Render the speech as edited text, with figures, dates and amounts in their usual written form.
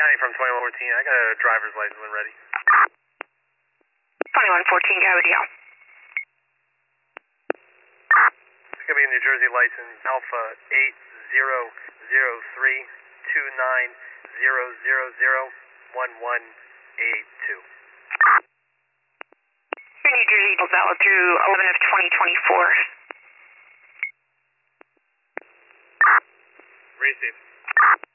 County from 2114. I got a driver's license when ready. 2114, Gabriel. It's going to be a New Jersey license, Alpha 800329000182. Your New Jersey is valid through 11 of 2024. Receive.